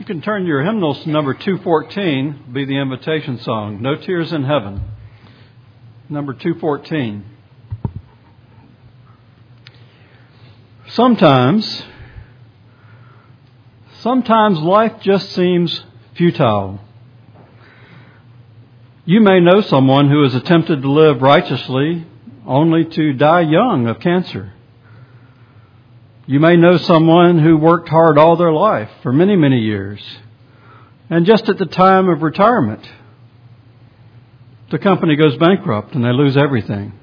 You can turn your hymnals to number 214, be the invitation song, No Tears in Heaven. Number 214. Sometimes life just seems futile. You may know someone who has attempted to live righteously only to die young of cancer. You may know someone who worked hard all their life for many, many years. And just at the time of retirement, the company goes bankrupt and they lose everything.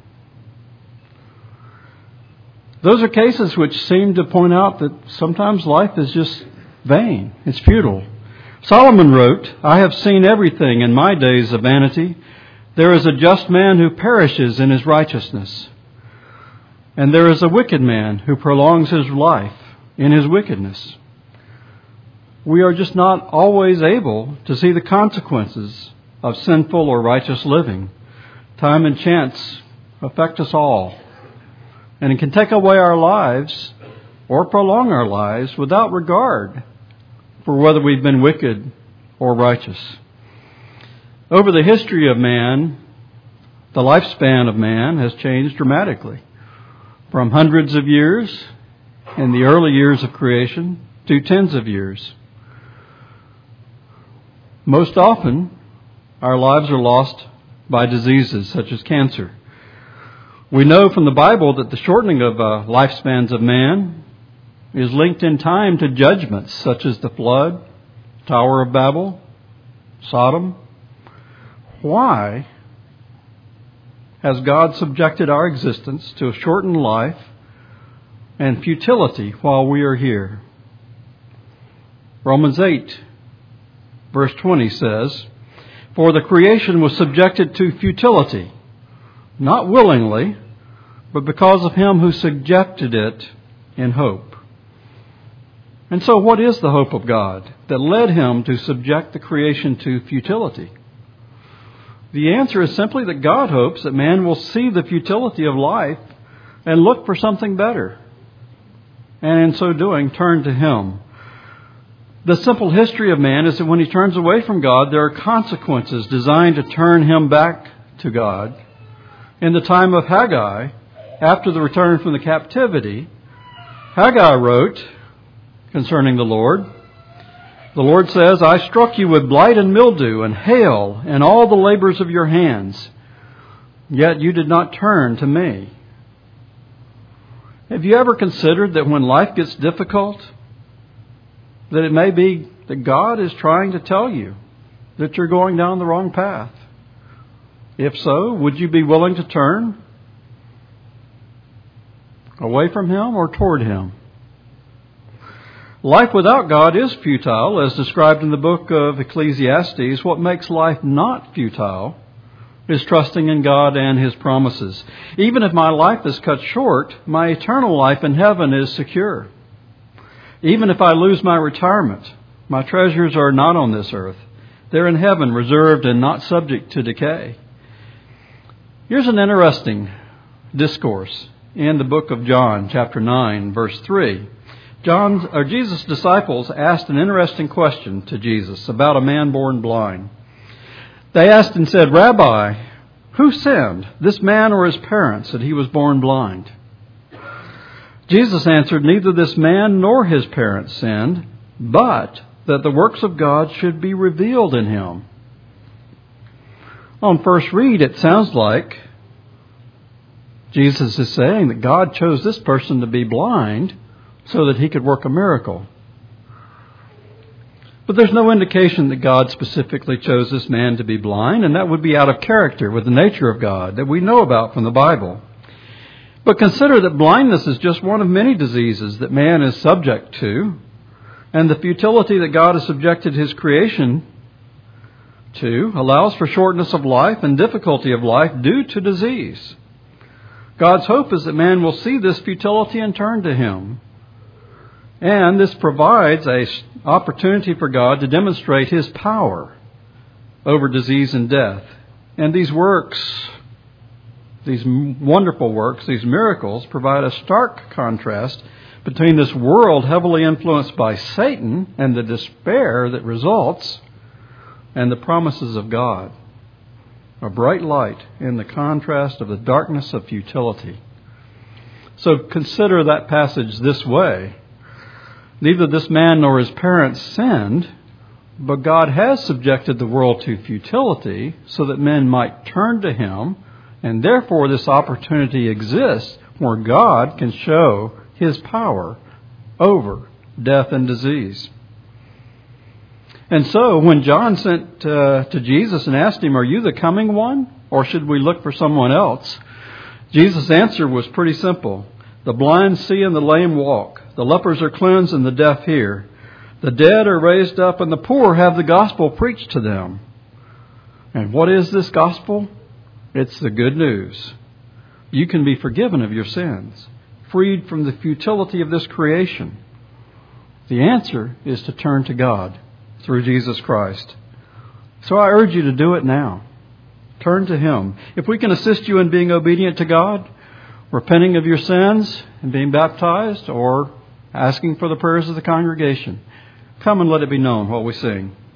Those are cases which seem to point out that sometimes life is just vain. It's futile. Solomon wrote, I have seen everything in my days of vanity. There is a just man who perishes in his righteousness. And there is a wicked man who prolongs his life in his wickedness. We are just not always able to see the consequences of sinful or righteous living. Time and chance affect us all. And it can take away our lives or prolong our lives without regard for whether we've been wicked or righteous. Over the history of man, the lifespan of man has changed dramatically. From hundreds of years in the early years of creation to tens of years. Most often, our lives are lost by diseases such as cancer. We know from the Bible that the shortening of lifespans of man is linked in time to judgments such as the flood, Tower of Babel, Sodom. Why has God subjected our existence to a shortened life and futility while we are here? Romans 8, verse 20 says, For the creation was subjected to futility, not willingly, but because of him who subjected it in hope. And so what is the hope of God that led him to subject the creation to futility? The answer is simply that God hopes that man will see the futility of life and look for something better. And in so doing, turn to him. The simple history of man is that when he turns away from God, there are consequences designed to turn him back to God. In the time of Haggai, after the return from the captivity, Haggai wrote concerning the Lord says, I struck you with blight and mildew and hail and all the labors of your hands, yet you did not turn to me. Have you ever considered that when life gets difficult, that it may be that God is trying to tell you that you're going down the wrong path? If so, would you be willing to turn away from him or toward him? Life without God is futile, as described in the book of Ecclesiastes. What makes life not futile is trusting in God and his promises. Even if my life is cut short, my eternal life in heaven is secure. Even if I lose my retirement, my treasures are not on this earth. They're in heaven, reserved and not subject to decay. Here's an interesting discourse in the book of John, chapter 9, verse 3. Jesus' disciples asked an interesting question to Jesus about a man born blind. They asked and said, Rabbi, who sinned, this man or his parents, that he was born blind? Jesus answered, Neither this man nor his parents sinned, but that the works of God should be revealed in him. On first read, it sounds like Jesus is saying that God chose this person to be blind so that he could work a miracle. But there's no indication that God specifically chose this man to be blind, and that would be out of character with the nature of God that we know about from the Bible. But consider that blindness is just one of many diseases that man is subject to, and the futility that God has subjected his creation to allows for shortness of life and difficulty of life due to disease. God's hope is that man will see this futility and turn to him. And this provides an opportunity for God to demonstrate his power over disease and death. And these works, these wonderful works, these miracles, provide a stark contrast between this world heavily influenced by Satan and the despair that results, and the promises of God. A bright light in the contrast of the darkness of futility. So consider that passage this way. Neither this man nor his parents sinned, but God has subjected the world to futility so that men might turn to Him, and therefore this opportunity exists where God can show His power over death and disease. And so when John sent to Jesus and asked Him, "Are you the coming one, or should we look for someone else?" Jesus' answer was pretty simple. The blind see and the lame walk. The lepers are cleansed and the deaf hear. The dead are raised up and the poor have the gospel preached to them. And what is this gospel? It's the good news. You can be forgiven of your sins, freed from the futility of this creation. The answer is to turn to God through Jesus Christ. So I urge you to do it now. Turn to Him. If we can assist you in being obedient to God, repenting of your sins and being baptized, or asking for the prayers of the congregation, come and let it be known while we sing.